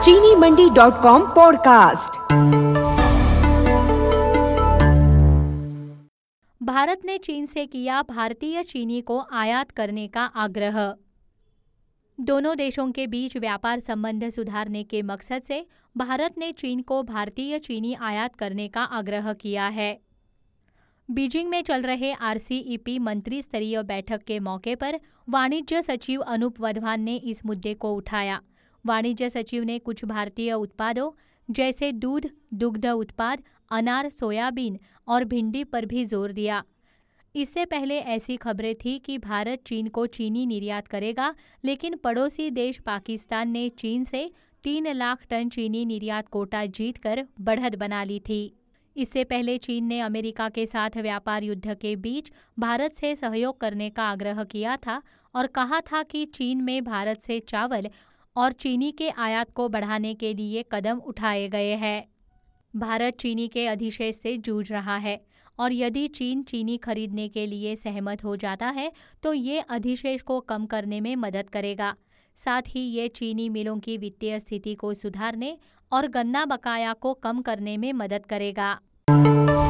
चीनी मंडी.com पॉडकास्ट। भारत ने चीन से किया भारतीय चीनी को आयात करने का आग्रह। दोनों देशों के बीच व्यापार संबंध सुधारने के मकसद से भारत ने चीन को भारतीय चीनी आयात करने का आग्रह किया है। बीजिंग में चल रहे आरसीईपी मंत्री स्तरीय बैठक के मौके पर वाणिज्य सचिव अनूप वधवान ने इस मुद्दे को उठाया। वाणिज्य सचिव ने कुछ भारतीय उत्पादों जैसे दूध, दुग्ध उत्पाद, अनार, सोयाबीन और भिंडी पर भी जोर दिया। इससे पहले ऐसी खबरें थी कि भारत चीन को चीनी निर्यात करेगा, लेकिन पड़ोसी देश पाकिस्तान ने चीन से 3 लाख टन चीनी निर्यात कोटा जीतकर बढ़त बना ली थी। इससे पहले चीन ने अमेरिका के साथ व्यापार युद्ध के बीच भारत से सहयोग करने का आग्रह किया था और कहा था कि चीन में भारत से चावल और चीनी के आयात को बढ़ाने के लिए कदम उठाए गए हैं। भारत चीनी के अधिशेष से जूझ रहा है और यदि चीन चीनी खरीदने के लिए सहमत हो जाता है तो ये अधिशेष को कम करने में मदद करेगा। साथ ही ये चीनी मिलों की वित्तीय स्थिति को सुधारने और गन्ना बकाया को कम करने में मदद करेगा।